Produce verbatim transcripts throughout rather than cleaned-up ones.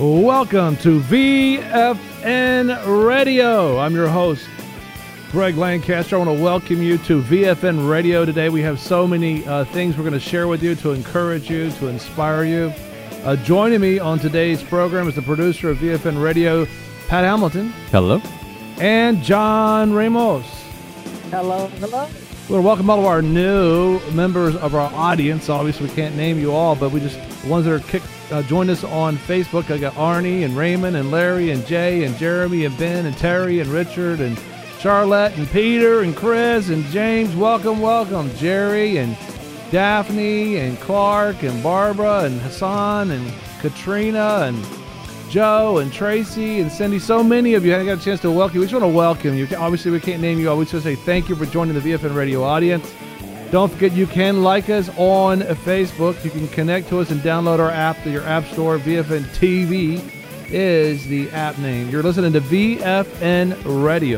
Welcome to V F N Radio. I'm your host, Greg Lancaster. I want to welcome you to V F N Radio today. We have so many uh, things we're going to share with you to encourage you, to inspire you. Uh, joining me on today's program is the producer of V F N Radio, Pat Hamilton. Hello. And John Ramos. Hello, hello. We want to welcome all of our new members of our audience. Obviously, we can't name you all, but we just, the ones that are kicked, uh, joined us on Facebook. I got Arnie and Raymond and Larry and Jay and Jeremy and Ben and Terry and Richard and Charlotte and Peter and Chris and James. Welcome, welcome. Jerry and Daphne and Clark and Barbara and Hassan and Katrina and Joe and Tracy and Cindy. So many of you. I got a chance to welcome you. We just want to welcome you. Obviously, we can't name you all. We just want to say thank you for joining the V F N Radio audience. Don't forget, you can like us on Facebook. You can connect to us and download our app to your app store. V F N T V is the app name. You're listening to V F N Radio.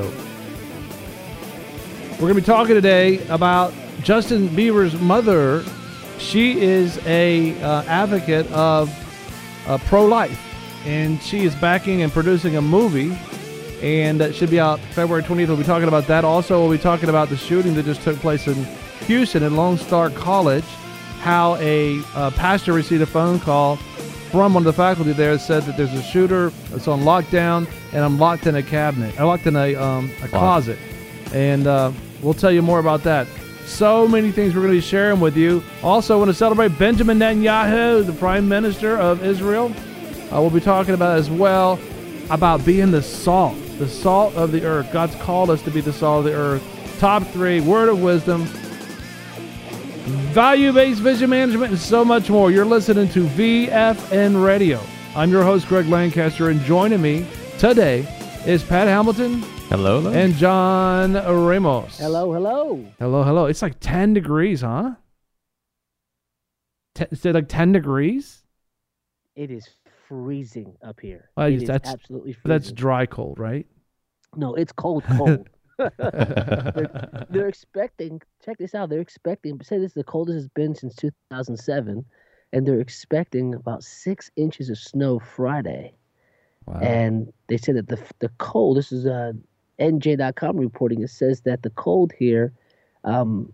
We're going to be talking today about Justin Bieber's mother. She is a uh, advocate of uh, pro-life. And she is backing and producing a movie, and that should be out February twentieth. We'll be talking about that. Also, we'll be talking about the shooting that just took place in Houston at Lone Star College, how a uh, pastor received a phone call from one of the faculty there that said that there's a shooter that's on lockdown, and I'm locked in a cabinet. I'm locked in a, um, a closet. And uh, we'll tell you more about that. So many things we're going to be sharing with you. Also, I want to celebrate Benjamin Netanyahu, the Prime Minister of Israel. Uh, we'll be talking about as well about being the salt, the salt of the earth. God's called us to be the salt of the earth. Top three, word of wisdom, value-based vision management, and so much more. You're listening to V F N Radio. I'm your host, Greg Lancaster, and joining me today is Pat Hamilton. Hello, hello. And John Ramos. Hello, hello. Hello, hello. It's like ten degrees, huh? Ten, is it like ten degrees? It is freezing up here. Well, it is that's, absolutely freezing. That's dry cold, right? No, it's cold, cold. they're, they're expecting, check this out, they're expecting, say this is the coldest it's been since two thousand seven, and they're expecting about six inches of snow Friday. Wow. And they said that the the cold, this is uh, N J dot com reporting, it says that the cold here, um,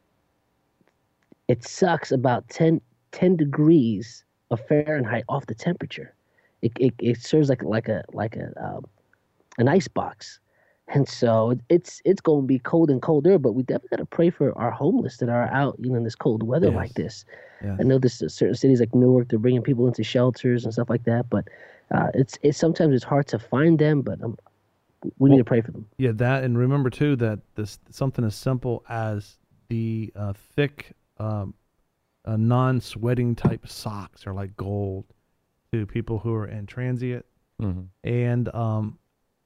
it sucks about ten, ten degrees of Fahrenheit off the temperature. It it, it serves like like a like a um, an ice box, and so it's it's going to be cold and colder. But we definitely got to pray for our homeless that are out, you know, in this cold weather yes. like this. Yes. I know this certain cities like Newark, they're bringing people into shelters and stuff like that. But uh, it's it's sometimes it's hard to find them. But um, we well, need to pray for them. Yeah, that, and remember too that this something as simple as the uh, thick. Um, Uh, non-sweating type socks are like gold to people who are in transient, mm-hmm. and um,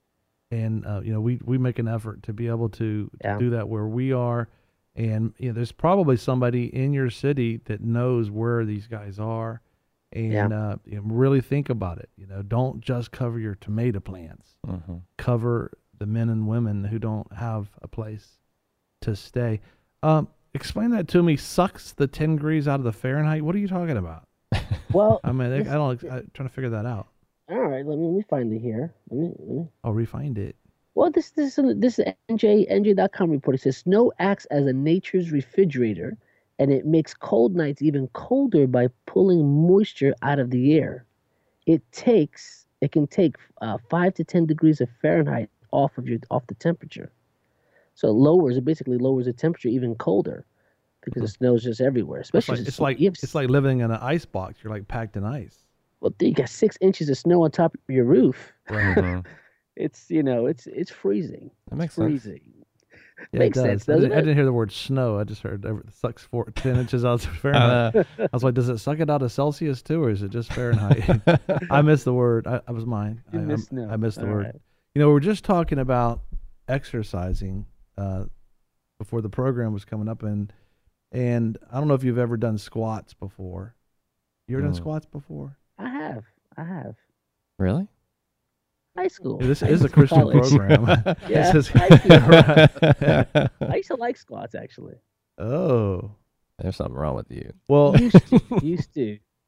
and uh, you know we we make an effort to be able to, yeah. to do that where we are, and you know there's probably somebody in your city that knows where these guys are, and yeah. uh, you know, really think about it. You know, don't just cover your tomato plants, mm-hmm. cover the men and women who don't have a place to stay. Um, Explain that to me. Sucks the ten degrees out of the Fahrenheit. What are you talking about? Well, I mean, I don't. I'm trying to figure that out. All right, let me, let me find it here. Let me, let me. I'll refind it. Well, this this this N J N J dot com report. It says snow acts as a nature's refrigerator, and it makes cold nights even colder by pulling moisture out of the air. It takes it can take uh, five to ten degrees of Fahrenheit off of your off the temperature. So it lowers, it basically lowers the temperature even colder because the snow is just everywhere. Especially it's like it's like, it's like living in an ice box. You're like packed in ice. Well, you got six inches of snow on top of your roof. Mm-hmm. It's you know it's it's freezing. That makes it's freezing. sense. Yeah, makes it does. sense. I, Doesn't didn't, it? I didn't hear the word snow. I just heard it sucks four, ten inches out of Fahrenheit. Uh, I was like, does it suck it out of Celsius too, or is it just Fahrenheit? I missed the word. I, I was mine. You I, missed I, no. I missed the All word. right. You know, we're just talking about exercising. Uh, before the program was coming up, and and I don't know if you've ever done squats before. You ever mm. done squats before? I have. I have. Really? High school. Yeah, this high is a Christian college. program. Yeah. Is, high school. right. I used to like squats actually. Oh. There's something wrong with you. Well, used to. Used to.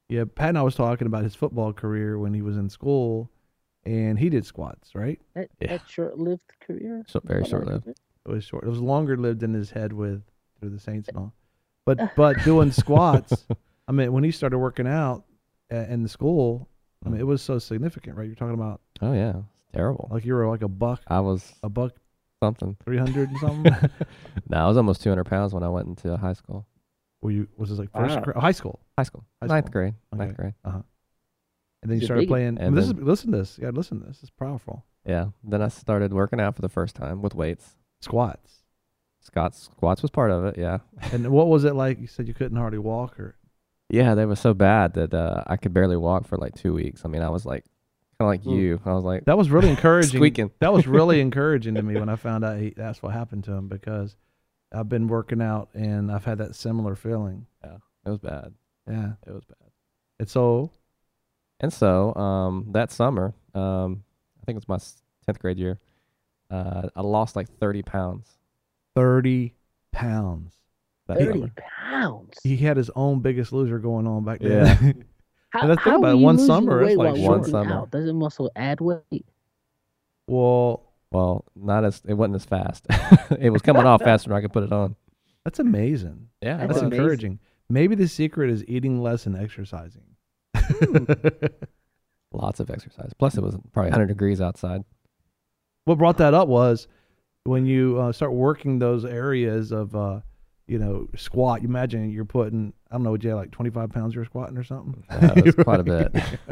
Yeah, Pat and I was talking about his football career when he was in school, and he did squats, right? That Yeah. that short-lived career. So very What short was lived. it? It was short. It was longer lived in his head with through the Saints and all. But but doing squats, I mean, when he started working out a- in the school, I mean, it was so significant, right? You're talking about Oh yeah, it's terrible. like you were like a buck, I was a buck something. three hundred and something. No, I was almost two hundred pounds when I went into high school. Were you? Was this like first Wow. gra- high school? High school, High ninth school. grade, Okay. ninth grade. Uh huh. And then you He's a started big- playing. And this then- is listen to this. You got to listen to this. It's powerful. Yeah. Then I started working out for the first time with weights. Squats. Squats, squats was part of it. Yeah. And what was it like? You said you couldn't hardly walk, or Yeah, they were so bad that uh, I could barely walk for like two weeks. I mean, I was like, kind of like Mm. you. I was like, that was really encouraging. Squeaking. That was really encouraging to me when I found out he, that's what happened to him, because I've been working out and I've had that similar feeling. yeah, it was bad. Yeah. It was bad. And so, And so um, that summer, um, I think it was my s- tenth grade year, uh, I lost like thirty pounds. thirty pounds. That Thirty summer. pounds. He had his own Biggest Loser going on back Yeah. then. How, And let's think how about are it, you one losing summer, that's weight like while one working summer. out? Doesn't muscle add weight? Well, Well, not as it wasn't as fast. It was coming off faster than I could put it on. that's amazing. Yeah, it That's That's was. amazing. encouraging. Maybe the secret is eating less and exercising. Lots of exercise. Plus, it was probably one hundred degrees outside. What brought that up was when you uh, start working those areas of, uh, you know, squat. You imagine you're putting, I don't know, would you have like twenty-five pounds you're squatting or something? That was quite a bit.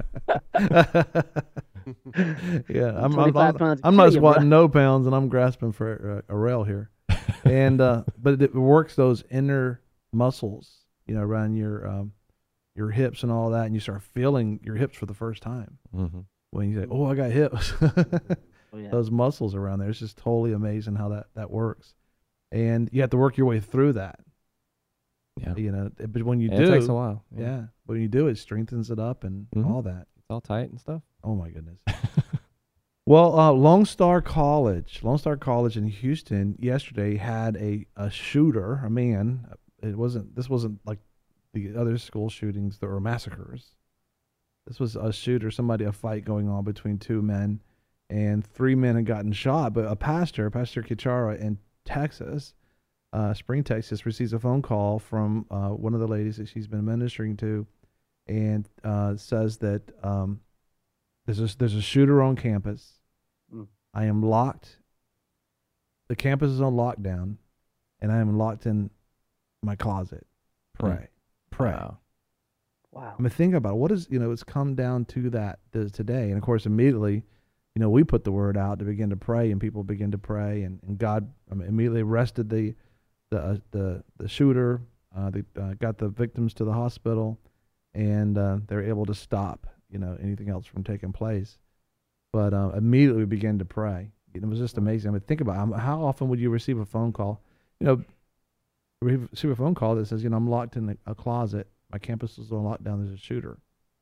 Yeah, I'm, I'm, twenty-five I'm, pounds I'm not cardio, squatting bruh. no pounds, and I'm grasping for uh, a rail here. And uh, but it works those inner muscles, you know, around your um, your hips and all that, and you start feeling your hips for the first time hmm when you say, "Oh, I got hips." Oh, yeah. Those muscles around there. It's just totally amazing how that that works, and you have to work your way through that. Yeah. You know, but when you Yeah, do, it takes a while. yeah, when you do, it strengthens it up and Mhm. all that. It's all tight and stuff. Oh my goodness. Well, uh, Lone Star College, Lone Star College in Houston yesterday had a, a shooter, a man. It wasn't. This wasn't like the other school shootings that were massacres. This was a shooter, somebody, a fight going on between two men, and three men had gotten shot. But a pastor, Pastor Kichara in Texas, uh, Spring, Texas, receives a phone call from uh, one of the ladies that she's been ministering to, and uh, says that um, there's a, there's a shooter on campus. Mm. I am locked. The campus is on lockdown, and I am locked in my closet. Pray, Mm. pray. Wow. Wow. I mean, think about it. What is, you know, it's come down to that th- today. And of course, immediately, you know, we put the word out to begin to pray, and people begin to pray, and, and God, I mean, immediately arrested the the uh, the the shooter. Uh, they uh, got the victims to the hospital, and uh, they're able to stop, you know, anything else from taking place. But uh, immediately we began to pray. It was just amazing. I mean, think about it. How often would you receive a phone call? You know, receive a phone call that says, you know, I'm locked in a, a closet. My campus is on lockdown. There's a shooter.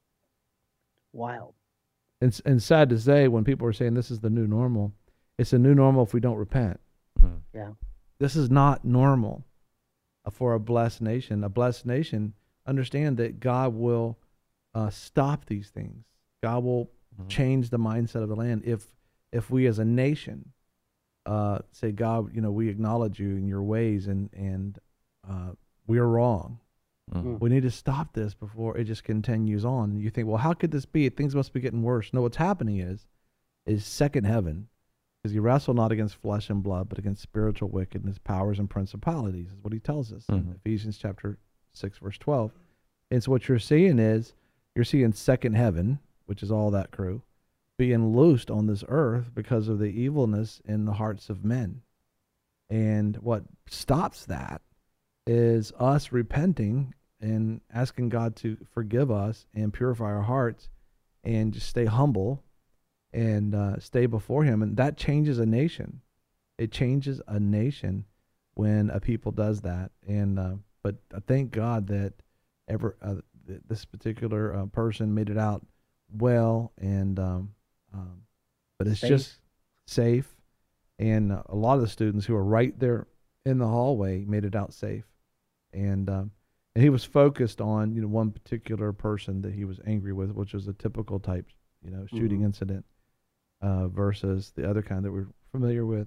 Wild. And, s- and sad to say, when people are saying this is the new normal, it's a new normal if we don't repent. Mm. Yeah. This is not normal uh, for a blessed nation. A blessed nation, understand that God will uh, stop these things. God will Mhm. change the mindset of the land if if we as a nation uh, say, God, you know, we acknowledge you in your ways, and and uh, we are wrong. Mm. We need to stop this before it just continues on. And you think, well, how could this be? Things must be getting worse. No, what's happening is, is second heaven, because you wrestle not against flesh and blood, but against spiritual wickedness, powers, and principalities, is what he tells us in Mhm. Ephesians chapter six, verse twelve. And so what you're seeing is, you're seeing second heaven, which is all that crew, being loosed on this earth because of the evilness in the hearts of men. And what stops that is us repenting and asking God to forgive us and purify our hearts, and just stay humble and uh, stay before him. And that changes a nation. It changes a nation when a people does that. And uh, but I thank God that ever uh, th- this particular uh, person made it out well, and um, um, but it's Safe. just safe. And uh, a lot of the students who are right there in the hallway made it out safe. And um, And he was focused on, you know, one particular person that he was angry with, which was a typical type, you know, shooting Mhm. incident, uh, versus the other kind that we're familiar with.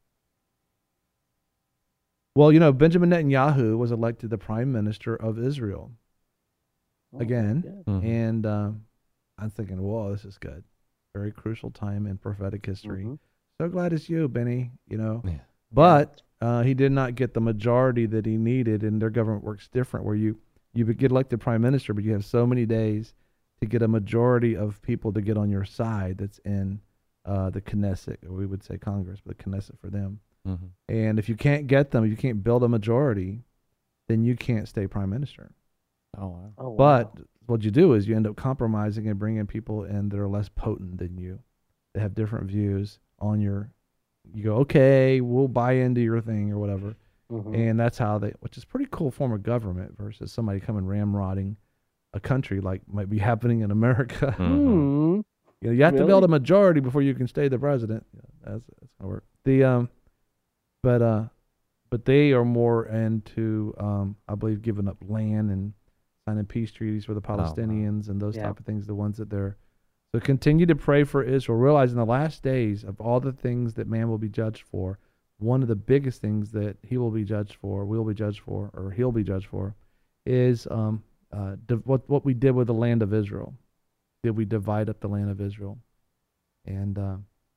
Well, you know, Benjamin Netanyahu was elected the prime minister of Israel Oh, again, yeah. Mhm. and um, I'm thinking, whoa, this is good. Very crucial time in prophetic history. Mhm. So glad it's you, Benny. You know, Yeah. but uh, he did not get the majority that he needed, and their government works different, where you you get elected prime minister, but you have so many days to get a majority of people to get on your side. That's in uh, the Knesset, or we would say Congress, but the Knesset for them. Mhm. And if you can't get them, if you can't build a majority, then you can't stay prime minister. Oh wow. Oh, wow. But what you do is you end up compromising and bringing people in that are less potent than you, that have different views on your. You go, okay, we'll buy into your thing or whatever, Mhm. and that's how they, which is a pretty cool form of government versus somebody coming ramrodding a country like might be happening in America. Mhm. Hmm. You know, you have to Really? build a majority before you can stay the president. Yeah, that's that's gonna work. The um, but uh, but they are more into um, I believe giving up land and signing peace treaties for the wow. Palestinians and those Yeah. type of things. The ones that they're so continue to pray for Israel. Realize in the last days of all the things that man will be judged for, one of the biggest things that he will be judged for, will be judged for, or he'll be judged for, is um, uh, div- what what we did with the land of Israel. Did we divide up the land of Israel? And uh,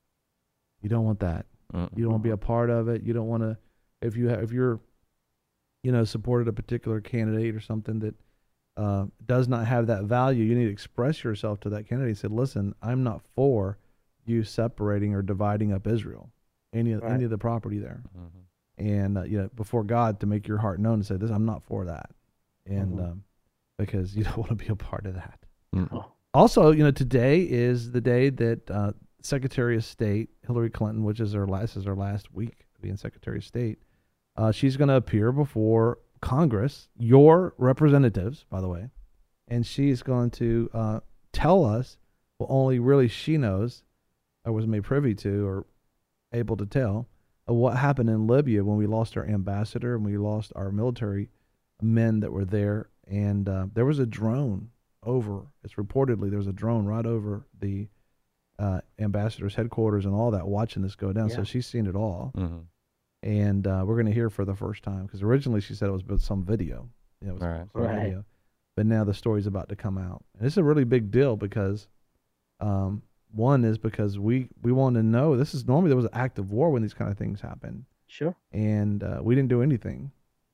you don't want that. Mm. You don't want to be a part of it. You don't want to, if you ha- if you're, you know, supported a particular candidate or something that uh, does not have that value, you need to express yourself to that candidate. Say, listen, I'm not for you separating or dividing up Israel, any of Right. any of the property there, Mhm. and uh, you know, before God, to make your heart known and say, this, I'm not for that, and Mhm. um, because you don't want to be a part of that. Mm. Oh. Also, you know, today is the day that uh, Secretary of State Hillary Clinton, which is her last is her last week being Secretary of State, uh, she's going to appear before Congress, your representatives, by the way, and she's going to uh, tell us what only really she knows, or was made privy to, or able to tell, of what happened in Libya when we lost our ambassador and we lost our military men that were there, and uh, there was a drone over. It's reportedly there was a drone right over the uh, ambassador's headquarters and all that, watching this go down. Yeah. So she's seen it all, Mhm. and uh, we're going to hear for the first time, because originally she said it was but some video, you know, it was Right. some Right. video, but now the story's about to come out, and it's a really big deal because, um, one is because we we want to know. This is normally there was an act of war when these kind of things happen, Sure. and uh, we didn't do anything,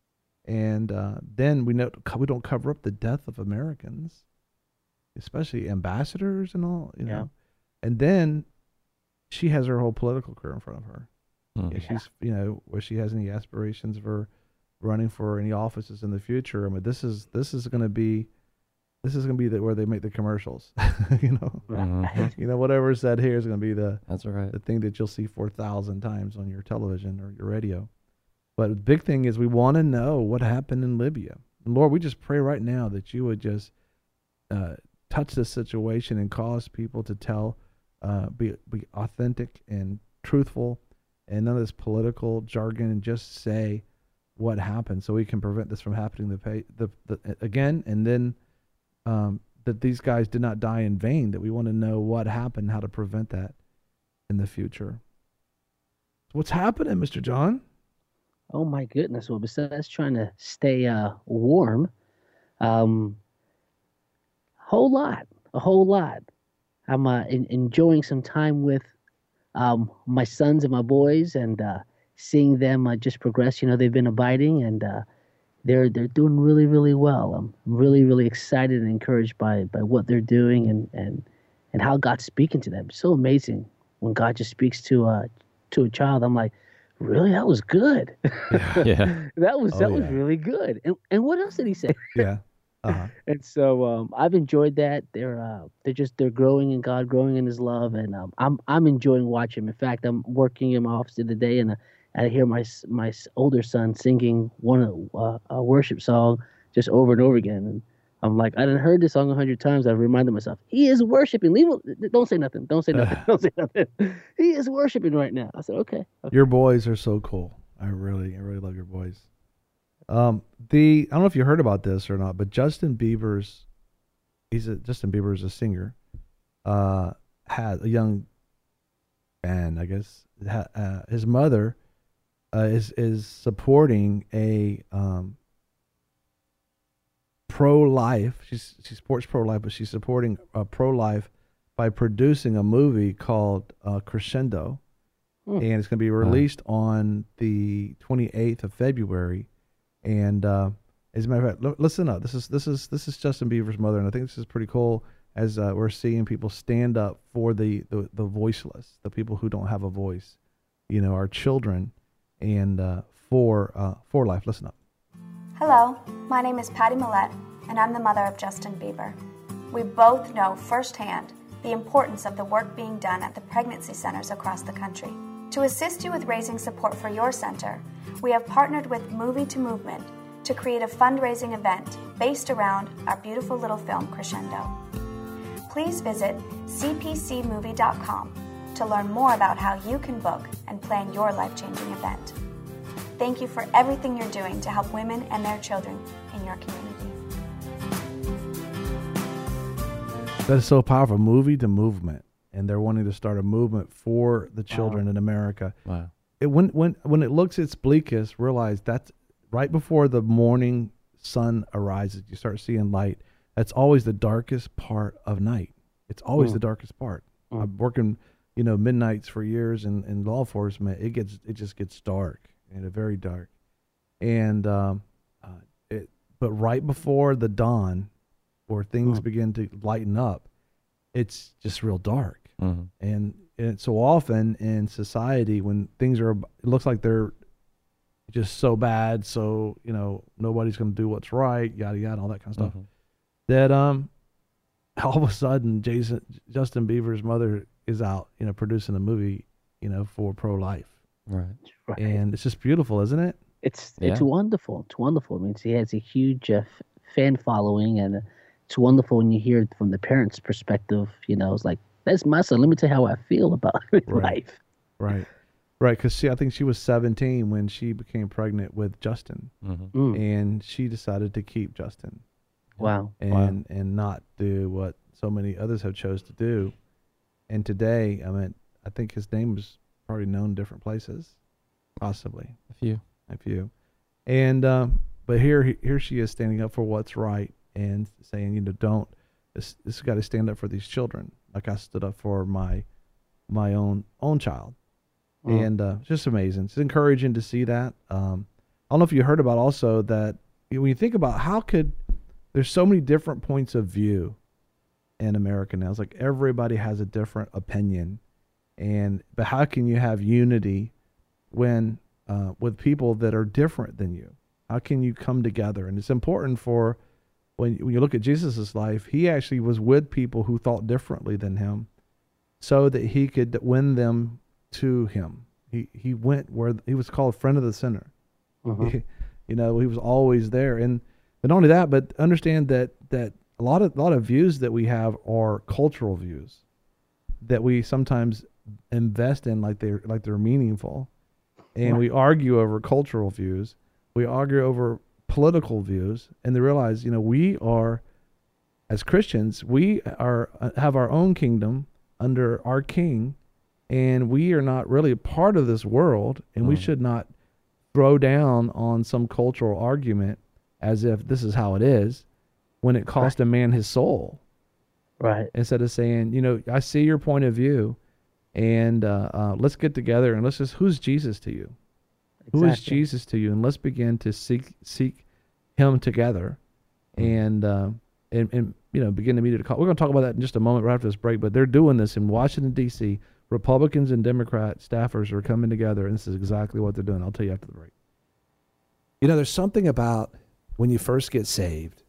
and uh, then we know we don't cover up the death of Americans, especially ambassadors and all, you know. Yeah. And then she has her whole political career in front of her. Mhm. If she's, you know, where she has any aspirations for running for any offices in the future. I mean, this is this is going to be, this is going to be the, where they make the commercials. you know, Mhm. you know, whatever is said here is going to be the That's right. the thing that you'll see four thousand times on your television or your radio. But the big thing is we want to know what happened in Libya. And Lord, we just pray right now that you would just uh, touch this situation and cause people to tell, uh, be be authentic and truthful, and none of this political jargon, and just say what happened, so we can prevent this from happening the pay, the, the again, and then um, that these guys did not die in vain. That we want to know what happened, how to prevent that in the future. What's happening, Mister John? Oh my goodness. Well, besides trying to stay uh, warm, um, whole lot, a whole lot. I'm uh, en- enjoying some time with um, my sons and my boys, and uh, seeing them uh, just progress. You know, they've been abiding, and uh, they're they're doing really, really well. I'm really, really excited and encouraged by by what they're doing, and and and how God's speaking to them. It's so amazing when God just speaks to uh to a child. I'm like, really, that was good. Yeah. that was Oh, that was yeah. really good. And and what else did he say? Yeah. Uh-huh. And so um, I've enjoyed that. They're uh, they're just they're growing in God, growing in His love, and um, I'm I'm enjoying watching them. In fact, I'm working in my office today, and uh, I hear my s- my s- older son singing one of uh, a worship song just over and over again, and I'm like, I done heard this song a hundred times. I reminded myself, he is worshiping. Leave him- don't say nothing. Don't say nothing. Don't say nothing. He is worshiping right now. I said, okay. okay. Your boys are so cool. I really, I really love your boys. Um, the I don't know if you heard about this or not, but Justin Bieber's he's a Justin Bieber is a singer. Uh, had a young man, I guess. Ha, uh, his mother uh, is is supporting a um, pro-life. She's she supports pro-life, but she's supporting uh, pro-life by producing a movie called uh, Crescendo, mm. and it's going to be released wow. on the twenty-eighth of February. And uh, as a matter of fact, l- listen up. This is this is this is Justin Bieber's mother, and I think this is pretty cool. As uh, we're seeing people stand up for the, the the voiceless, the people who don't have a voice, you know, our children, and uh, for uh, for life. Listen up. Hello, my name is Patty Millette, and I'm the mother of Justin Bieber. We both know firsthand the importance of the work being done at the pregnancy centers across the country. To assist you with raising support for your center, we have partnered with Movie to Movement to create a fundraising event based around our beautiful little film, Crescendo. Please visit c p c movie dot com to learn more about how you can book and plan your life-changing event. Thank you for everything you're doing to help women and their children in your community. That is so powerful. Movie to Movement. And they're wanting to start a movement for the children wow. in America. Wow. It, when, when, when it looks its bleakest, realize that's right before the morning sun arises. You start seeing light. That's always the darkest part of night. It's always mm. the darkest part. Mm. I'm working, you know, midnights for years in, in law enforcement. It gets, it just gets dark and very dark. And, um, uh, it, but right before the dawn, where things mm. begin to lighten up, it's just real dark. Mm-hmm. And, and so often in society, when things are, it looks like they're just so bad, so, you know, nobody's going to do what's right, yada, yada, all that kind of stuff, mm-hmm. that um, all of a sudden, Jason, Justin Bieber's mother is out, you know, producing a movie, you know, for pro-life. Right. right. And it's just beautiful, isn't it? It's yeah. it's wonderful. It's wonderful. I mean, he has a huge uh, f- fan following, and it's wonderful when you hear it from the parents' perspective. You know, it's like, that's my son. Let me tell you how I feel about right. life. Right. Right. Because she, I think she was seventeen when she became pregnant with Justin. Mm-hmm. Mm. And she decided to keep Justin. Wow. And wow. and not do what so many others have chose to do. And today, I mean, I think his name was probably known in different places. Possibly. A few. A few. And, um, but here, here she is standing up for what's right and saying, you know, don't, this, this has got to stand up for these children. Like I stood up for my my own own child. Mm. And uh, it's just amazing. It's encouraging to see that. Um, I don't know if you heard about also that when you think about how could, there's so many different points of view in America now. It's like everybody has a different opinion. And but how can you have unity when uh, with people that are different than you? How can you come together? And it's important for When, when you look at Jesus' life, he actually was with people who thought differently than him so that he could win them to him. He he went where he was called friend of the sinner. Uh-huh. He, you know, he was always there. And but not only that, but understand that that a lot of a lot of views that we have are cultural views that we sometimes invest in like they're like they're meaningful. And right. we argue over cultural views. We argue over political views, and they realize, you know, we are, as Christians, we are uh, have our own kingdom under our King, and we are not really a part of this world, and mm. we should not throw down on some cultural argument as if this is how it is, when it cost right. a man his soul. Right. Instead of saying, you know, I see your point of view, and uh, uh, let's get together and let's just, who's Jesus to you? Exactly. Who is Jesus to you? And let's begin to seek seek him together, and uh, and and you know begin to meet at a call. We're going to talk about that in just a moment right after this break. But they're doing this in Washington D C. Republicans and Democrat staffers are coming together, and this is exactly what they're doing. I'll tell you after the break. You know, there's something about when you first get saved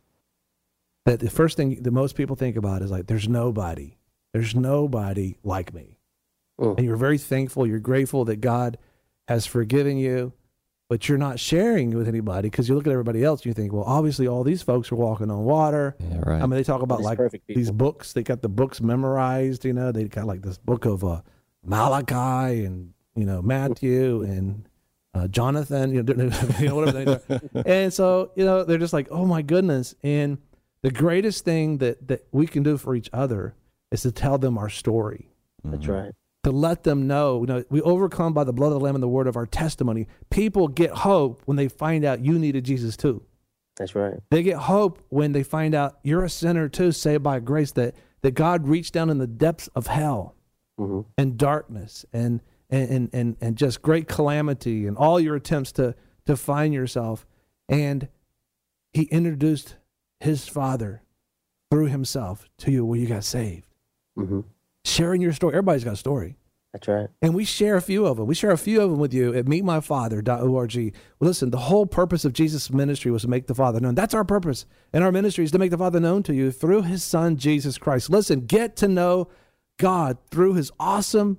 that the first thing that most people think about is like, there's nobody, there's nobody like me, mm. and you're very thankful, you're grateful that God has forgiven you, but you're not sharing with anybody because you look at everybody else and you think, well, obviously all these folks are walking on water. Yeah, right. I mean, they talk about these like these books. They got the books memorized, you know. They got like this book of uh, Malachi and, you know, Matthew and uh, Jonathan, you know, you know whatever they are. And so, you know, they're just like, oh my goodness. And the greatest thing that, that we can do for each other is to tell them our story. That's right. To let them know, you know, we overcome by the blood of the Lamb and the word of our testimony. People get hope when they find out you needed Jesus too. That's right. They get hope when they find out you're a sinner too, saved by grace, that, that God reached down in the depths of hell mm-hmm. and darkness and, and, and, and just great calamity and all your attempts to, to find yourself. And he introduced his Father through himself to you where you got saved. Mm-hmm. Sharing your story. Everybody's got a story. That's right. And we share a few of them. We share a few of them with you at meet my father dot org. Well, listen, the whole purpose of Jesus' ministry was to make the Father known. That's our purpose. And our ministry is to make the Father known to you through his Son, Jesus Christ. Listen, get to know God through his awesome,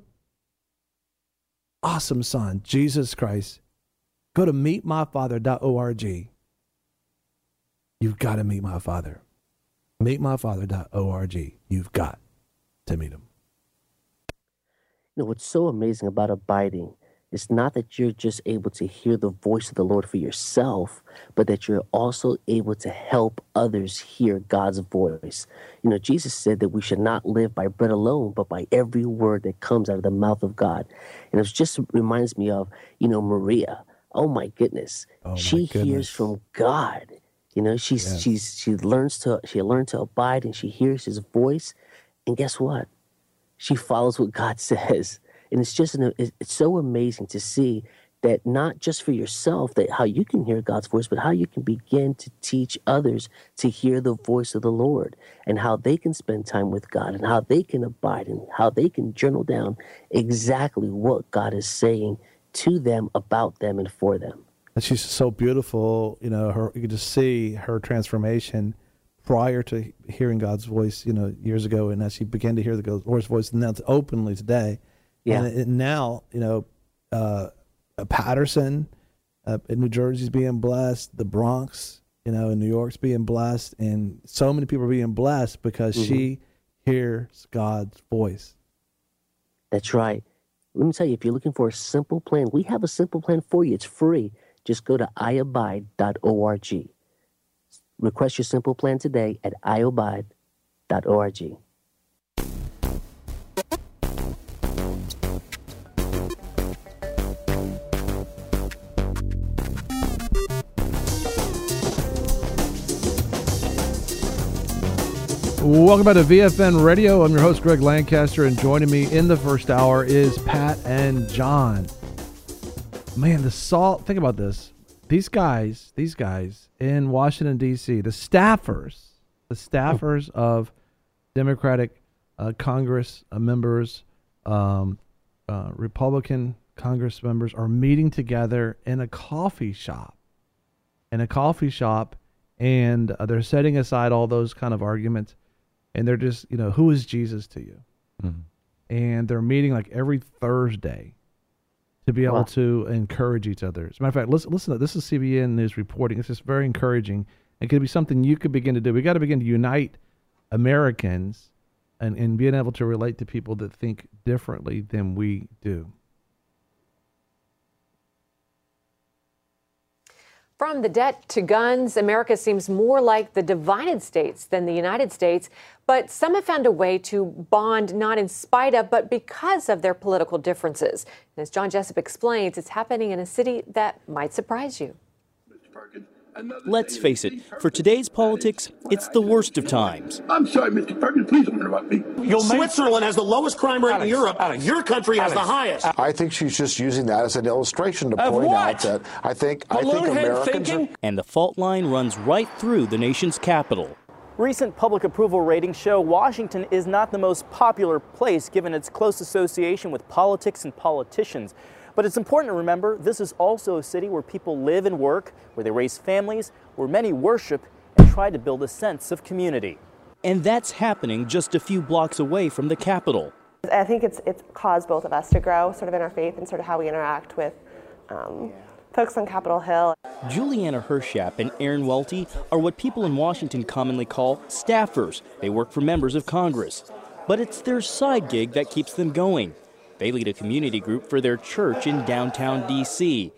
awesome Son, Jesus Christ. Go to meet my father dot org. You've got to meet my Father. meet my father dot org. You've got to meet him. You know, what's so amazing about abiding is not that you're just able to hear the voice of the Lord for yourself, but that you're also able to help others hear God's voice. You know, Jesus said that we should not live by bread alone, but by every word that comes out of the mouth of God. And it just reminds me of, you know, Maria. Oh my goodness. Oh my she goodness. hears from God. You know, she's Yes. she's she learns to she learned to abide, and she hears his voice. And guess what? She follows what God says. And it's just, an, it's so amazing to see that not just for yourself, that how you can hear God's voice, but how you can begin to teach others to hear the voice of the Lord, and how they can spend time with God, and how they can abide, and how they can journal down exactly what God is saying to them, about them, and for them. And she's so beautiful. You know, her, you can just see her transformation prior to hearing God's voice, you know, years ago, and as she began to hear the Lord's voice, and now it's openly today. Yeah. And, and now, you know, uh, Patterson uh, in New Jersey's being blessed, the Bronx, you know, in New York's being blessed, and so many people are being blessed because mm-hmm. she hears God's voice. That's right. Let me tell you, if you're looking for a simple plan, we have a simple plan for you. It's free. Just go to i abide dot org. Request your simple plan today at i abide dot org. Welcome back to V F N Radio. I'm your host, Greg Lancaster, and joining me in the first hour is Pat and John. Man, the salt, think about this. These guys, these guys in Washington, D C, the staffers, the staffers of Democratic uh, Congress uh, members, um, uh, Republican Congress members are meeting together in a coffee shop, in a coffee shop, and uh, they're setting aside all those kind of arguments, and they're just, you know, who is Jesus to you? Mm-hmm. And they're meeting like every Thursday to be able wow. to encourage each other. As a matter of fact, listen, listen, this is C B N News reporting. It's just very encouraging. It could be something you could begin to do. We got to begin to unite Americans and, and being able to relate to people that think differently than we do. From the debt to guns, America seems more like the divided states than the United States. But some have found a way to bond not in spite of, but because of their political differences. And as John Jessup explains, it's happening in a city that might surprise you. Let's face it, for today's politics, it's the worst of times. I'm sorry, Mister Perkins, please don't interrupt me. Switzerland has the lowest crime rate Alex, in Europe. Alex, Your country has Alex, the highest. I think she's just using that as an illustration to Of point what? out that I think I think Balloon head Americans thinking? are, And the fault line runs right through the nation's capital. Recent public approval ratings show Washington is not the most popular place given its close association with politics and politicians. But it's important to remember this is also a city where people live and work, where they raise families, where many worship and try to build a sense of community. And that's happening just a few blocks away from the Capitol. I think it's it's caused both of us to grow sort of in our faith and sort of how we interact with um, folks on Capitol Hill. Juliana Hershap and Aaron Welty are what people in Washington commonly call staffers. They work for members of Congress. But it's their side gig that keeps them going. They lead a community group for their church in downtown D C.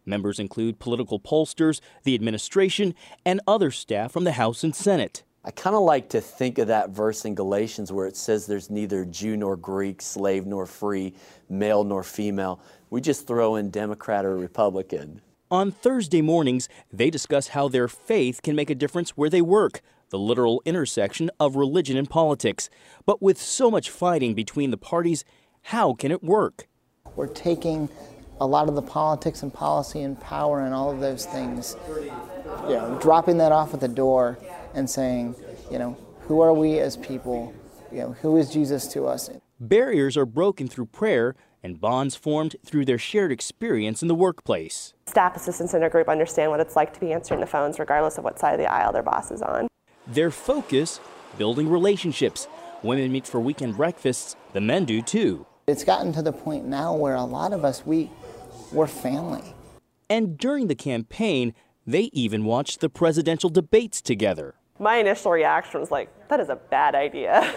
Members include political pollsters, the administration, and other staff from the House and Senate. I kind of like to think of that verse in Galatians where it says there's neither Jew nor Greek, slave nor free, male nor female. We just throw in Democrat or Republican. On Thursday mornings, they discuss how their faith can make a difference where they work, the literal intersection of religion and politics. But with so much fighting between the parties, how can it work? We're taking a lot of the politics and policy and power and all of those things, you know, dropping that off at the door and saying, you know, who are we as people? You know, who is Jesus to us? Barriers are broken through prayer and bonds formed through their shared experience in the workplace. Staff assistants in a group understand what it's like to be answering the phones regardless of what side of the aisle their boss is on. Their focus, building relationships. Women meet for weekend breakfasts, the men do too. It's gotten to the point now where a lot of us, we, we're family. And during the campaign, they even watched the presidential debates together. My initial reaction was like, that is a bad idea.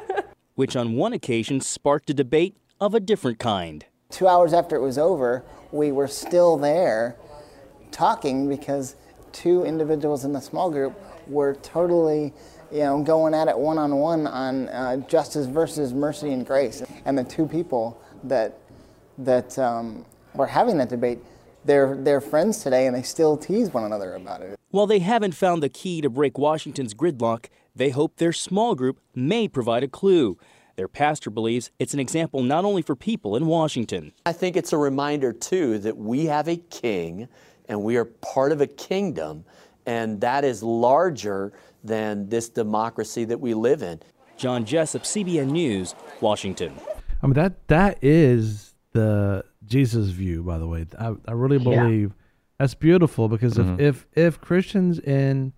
Which on one occasion sparked a debate of a different kind. Two hours after it was over, we were still there talking because two individuals in the small group were totally, you know, going at it one-on-one on uh, justice versus mercy and grace. And the two people that that um, were having that debate, they're, they're friends today, and they still tease one another about it. While they haven't found the key to break Washington's gridlock, they hope their small group may provide a clue. Their pastor believes it's an example not only for people in Washington. I think it's a reminder, too, that we have a king, and we are part of a kingdom, and that is larger than this democracy that we live in. John Jessup, C B N News, Washington. I mean, that that is the Jesus view, by the way. I, I really believe yeah. that's beautiful because mm-hmm. if, if if Christians in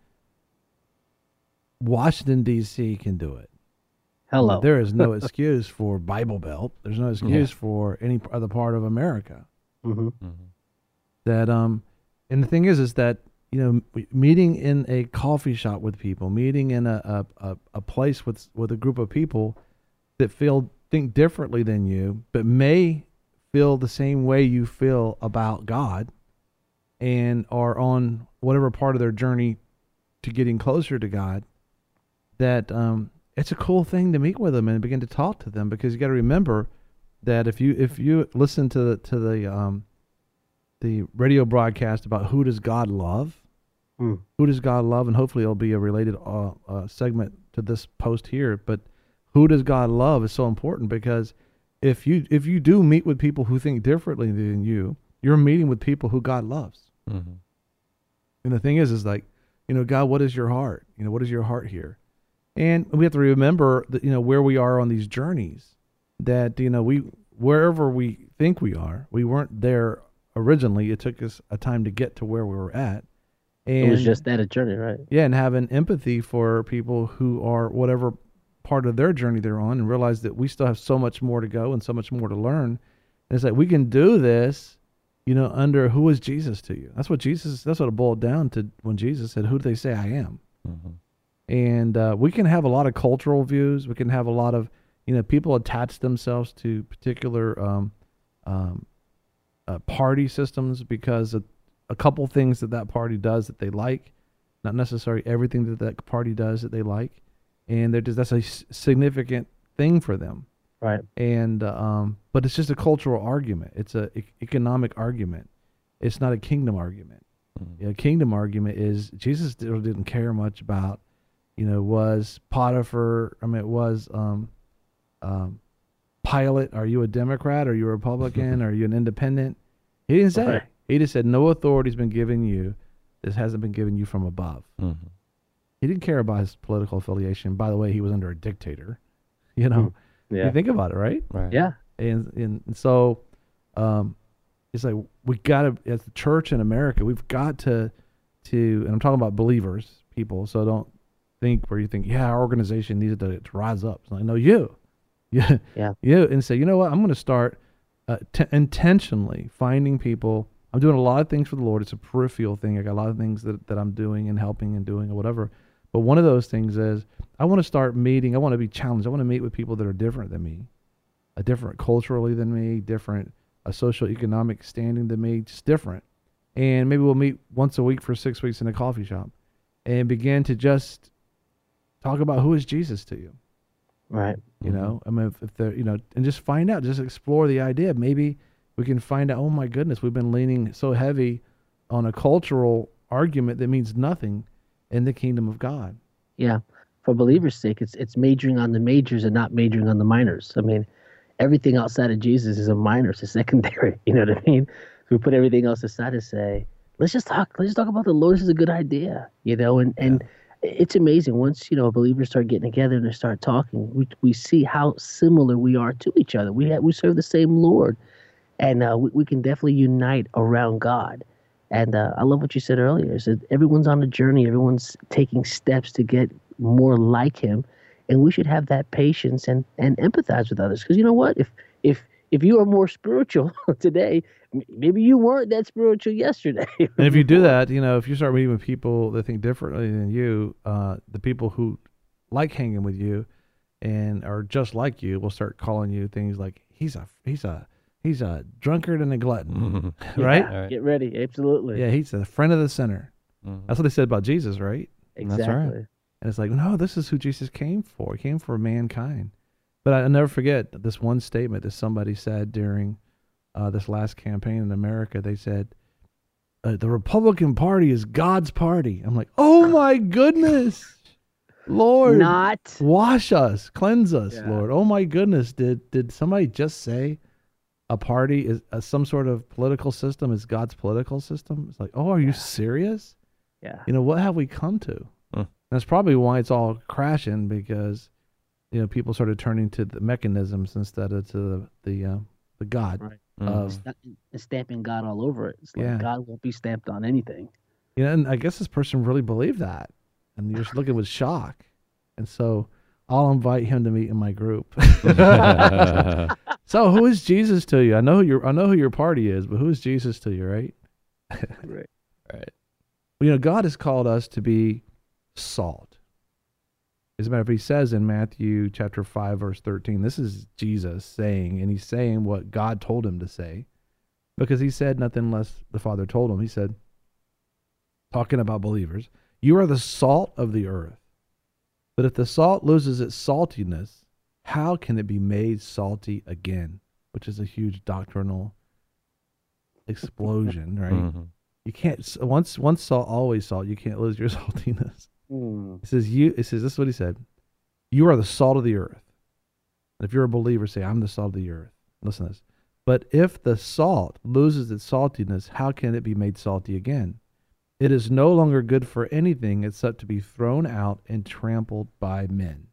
Washington, D C can do it, hello, there is no excuse for Bible Belt. There's no excuse yeah. for any other part of America. Mm-hmm. Mm-hmm. That um, and the thing is, is that you know, meeting in a coffee shop with people, meeting in a a, a place with with a group of people that feel think differently than you, but may feel the same way you feel about God, and are on whatever part of their journey to getting closer to God. That um, it's a cool thing to meet with them and begin to talk to them, because you got to remember that if you if you listen to the to the um, the radio broadcast about who does God love, mm. who does God love, and hopefully it'll be a related uh, uh, segment to this post here. But who does God love is so important, because if you if you do meet with people who think differently than you, you're meeting with people who God loves. Mm-hmm. And the thing is, is like, you know, God, what is your heart? You know, what is your heart here? And we have to remember that, you know, where we are on these journeys, that, you know, we, wherever we think we are, we weren't there originally. It took us a time to get to where we were at. And it was just that a journey, right? Yeah. And having empathy for people who are whatever part of their journey they're on, and realize that we still have so much more to go and so much more to learn. And it's like, we can do this, you know, under who is Jesus to you? That's what Jesus, that's what it boiled down to when Jesus said, who do they say I am? Mm-hmm. And uh, we can have a lot of cultural views. We can have a lot of, you know, people attach themselves to particular um, um, uh, party systems because of a couple things that that party does that they like, not necessarily everything that that party does that they like. And they're just, that's a s- significant thing for them. Right. And, uh, um, but it's just a cultural argument. It's a e- economic argument. It's not a kingdom argument. Mm-hmm. A kingdom argument is Jesus still didn't care much about, you know, was Potiphar, I mean, it was um, um, Pilate, are you a Democrat? Are you a Republican? Are you an independent? He didn't say. Right. He just said, no authority's been given you. This hasn't been given you from above. Mm-hmm. He didn't care about his political affiliation. By the way, he was under a dictator. You know, yeah. You think about it, right? Right. Yeah. And, and, and so um, it's like we got to, as the church in America, we've got to, to, and I'm talking about believers, people, so don't think where you think, yeah, our organization needed to, to rise up. It's like, no, you. Yeah. Yeah. You. And say, you know what, I'm going to start uh, t- intentionally finding people. I'm doing a lot of things for the Lord. It's a peripheral thing. I got a lot of things that, that I'm doing and helping and doing or whatever. But one of those things is I want to start meeting. I want to be challenged. I want to meet with people that are different than me, a different culturally than me, different a social economic standing than me, just different. and maybe we'll meet once a week for six weeks in a coffee shop and begin to just talk about who is Jesus to you. Right. You know, I mean, if, if they're, you know, and just find out, just explore the idea. Maybe we can find out, oh my goodness, we've been leaning so heavy on a cultural argument that means nothing in the kingdom of God. Yeah. For believers' sake, it's it's majoring on the majors and not majoring on the minors. I mean, everything outside of Jesus is a minor, it's a secondary. You know what I mean? We put everything else aside and say, let's just talk. Let's just talk about the Lord. This is a good idea, you know. And yeah. and it's amazing once you know believers start getting together and they start talking. We we see how similar we are to each other. We have, we serve the same Lord, and uh, we we can definitely unite around God. And uh, I love what you said earlier. Is that everyone's on a journey. Everyone's taking steps to get more like Him, and we should have that patience and and empathize with others. Because you know what, if if if you are more spiritual today, maybe you weren't that spiritual yesterday. And if you do that, you know, if you start meeting with people that think differently than you, uh, the people who like hanging with you and are just like you will start calling you things like he's a he's a he's a drunkard and a glutton, mm-hmm. right? Yeah, get ready, absolutely. Yeah, he's a friend of the sinner. Mm-hmm. That's what they said about Jesus, right? Exactly. That's right. And it's like, no, this is who Jesus came for. He came for mankind. But I'll never forget this one statement that somebody said during uh, this last campaign in America. They said, uh, the Republican Party is God's party. I'm like, oh my goodness, Lord. Not. Wash us, cleanse us, Yeah. Lord. Oh my goodness. Did did somebody just say a party is uh, some sort of political system is God's political system? It's like, oh, are you Yeah. serious? Yeah. You know, what have we come to? That's probably why it's all crashing, because you know people started turning to the mechanisms instead of to the the, uh, the God. Right. Of, It's stamping God all over it. It's like Yeah. God won't be stamped on anything. you know, and I guess this person really believed that, and you're just looking with shock. And so I'll invite him to meet in my group. So who is Jesus to you? I know who your I know who your party is, but who is Jesus to you, right? Right. Right. Well, you know, God has called us to be salt. As a matter of fact, he says in Matthew chapter five, verse thirteen, this is Jesus saying, and he's saying what God told him to say, because he said nothing less the Father told him. He said, talking about believers, you are the salt of the earth. But if the salt loses its saltiness, how can it be made salty again? Which is a huge doctrinal explosion, right? Mm-hmm. You can't, once once salt, always salt. You can't lose your saltiness. Mm. It says, you, it says, this is what he said. You are the salt of the earth. And if you're a believer, say, I'm the salt of the earth. Listen to this. But if the salt loses its saltiness, how can it be made salty again? It is no longer good for anything except to be thrown out and trampled by men.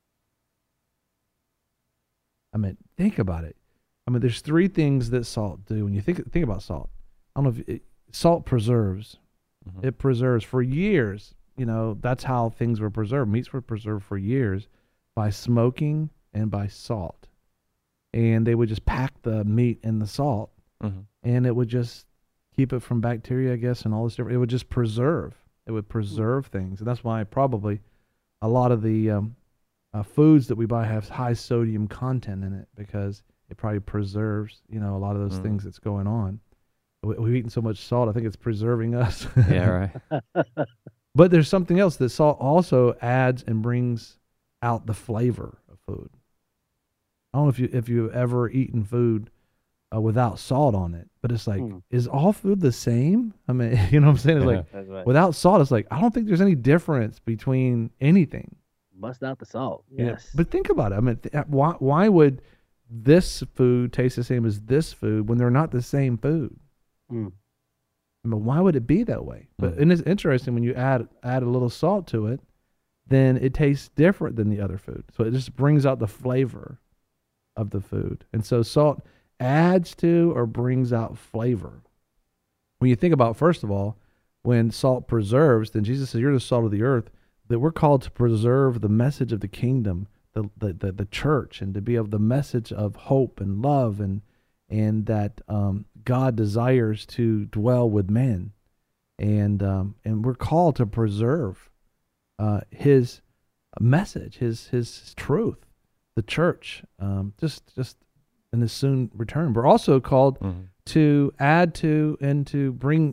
I mean, think about it. I mean, there's three things that salt do. When you think think about salt, I don't know if it, salt preserves. Mm-hmm. It preserves for years. You know, that's how things were preserved. Meats were preserved for years by smoking and by salt. And they would just pack the meat in the salt, mm-hmm. and it would just keep it from bacteria, I guess, and all this different. It would just preserve. It would preserve things. And that's why probably a lot of the um, uh, foods that we buy have high sodium content in it, because it probably preserves, you know, a lot of those mm. things that's going on. We, we've eaten so much salt, I think it's preserving us. Yeah, right. But there's something else that salt also adds and brings out the flavor of food. I don't know if you if you've ever eaten food uh, without salt on it, but it's like, mm. is all food the same? I mean, you know what I'm saying? It's like right. Without salt, it's like I don't think there's any difference between anything. Bust out the salt. Yeah. Yes. But think about it. I mean, th- why why would this food taste the same as this food when they're not the same food? Mm. I mean, why would it be that way? But Mm. and it's interesting when you add add a little salt to it, then it tastes different than the other food. So it just brings out the flavor of the food. And so salt adds to or brings out flavor. When you think about, first of all, when salt preserves, then Jesus says, you're the salt of the earth, that we're called to preserve the message of the kingdom, the the the, the church, and to be of the message of hope and love, and and that um, God desires to dwell with men. And um, and we're called to preserve uh, his message, his his truth, the church, um, just just in his soon return. We're also called mm-hmm. to add to and to bring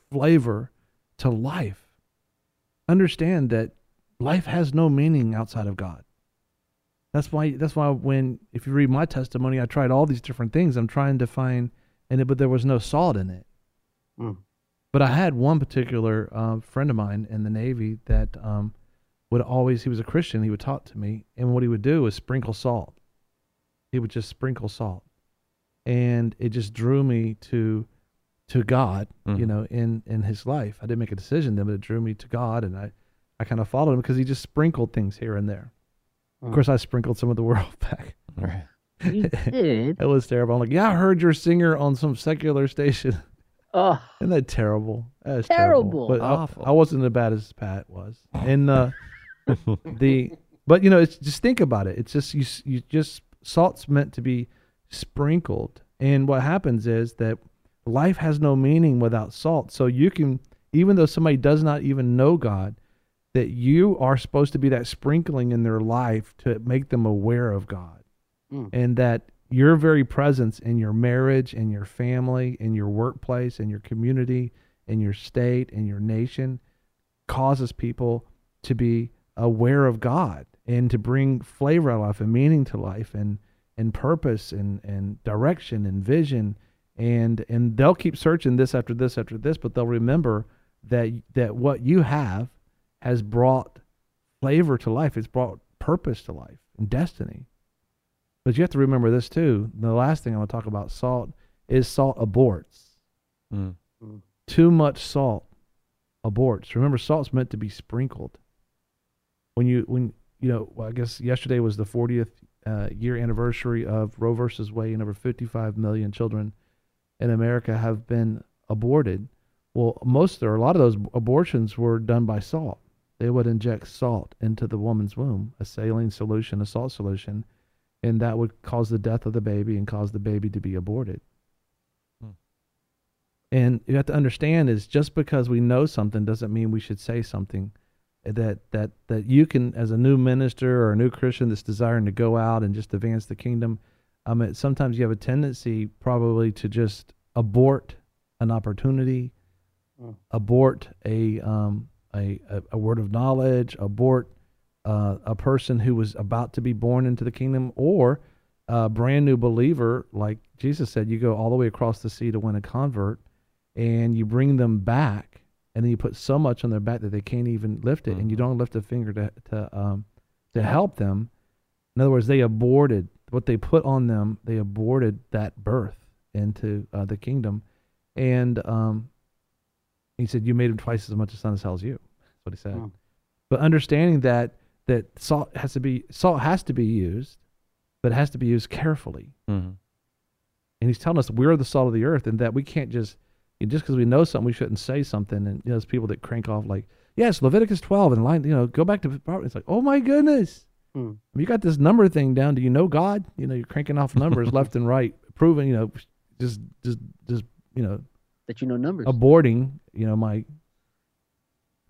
flavor to life. Understand that life has no meaning outside of God. That's why, that's why when, if you read my testimony, I tried all these different things. I'm trying to find, and it, but there was no salt in it. Mm. But I had one particular uh, friend of mine in the Navy that um, would always, he was a Christian, he would talk to me, and what he would do was sprinkle salt. He would just sprinkle salt. And it just drew me to to God, mm-hmm. you know, in, in his life. I didn't make a decision then, but it drew me to God, and I, I kind of followed him because he just sprinkled things here and there. Mm. Of course, I sprinkled some of the world back. Right. You did? It was terrible. I'm like, yeah, I heard your singer on some secular station. Oh, isn't that terrible? That is terrible. terrible. But awful. I, I wasn't as bad as Pat was. And uh, the, but you know, it's just think about it. It's just you. You just salt's meant to be sprinkled, and what happens is that life has no meaning without salt. So you can, even though somebody does not even know God, that you are supposed to be that sprinkling in their life to make them aware of God, mm. and that your very presence in your marriage, in your family, in your workplace, in your community, in your state, in your nation, causes people to be aware of God and to bring flavor to life and meaning to life and, and purpose and, and direction and vision. And and they'll keep searching this after this after this, but they'll remember that that what you have has brought flavor to life. It's brought purpose to life and destiny. But you have to remember this too. The last thing I want to talk about salt is salt aborts. Mm. Mm. Too much salt aborts. Remember, salt's meant to be sprinkled. When you when you know, well, I guess yesterday was the fortieth uh, year anniversary of Roe versus Wade, and over fifty-five million children in America have been aborted. Well, most or a lot of those abortions were done by salt. They would inject salt into the woman's womb, a saline solution, a salt solution, and that would cause the death of the baby and cause the baby to be aborted. Hmm. And you have to understand is just because we know something doesn't mean we should say something. That that that you can, as a new minister or a new Christian that's desiring to go out and just advance the kingdom, I mean, sometimes you have a tendency probably to just abort an opportunity, mm. abort a um a, a a word of knowledge, abort uh, a person who was about to be born into the kingdom, or a brand new believer, like Jesus said, you go all the way across the sea to win a convert, and you bring them back. And then you put so much on their back that they can't even lift it, mm-hmm. and you don't lift a finger to to um to help them. In other words, they aborted what they put on them. They aborted that birth into uh, the kingdom, and um, he said, "You made him twice as much a son as hell as you." That's what he said. Mm. But understanding that that salt has to be salt has to be used, but it has to be used carefully. Mm-hmm. And he's telling us we're the salt of the earth, and that we can't just. And just because we know something, we shouldn't say something. And you know, there's people that crank off like, yes, Leviticus twelve and line, you know, go back to, it's like, oh my goodness. Hmm. You got this number thing down. Do you know God? You know, you're cranking off numbers left and right, proving, you know, just, just, just, you know, that you know numbers, aborting, you know, my uh,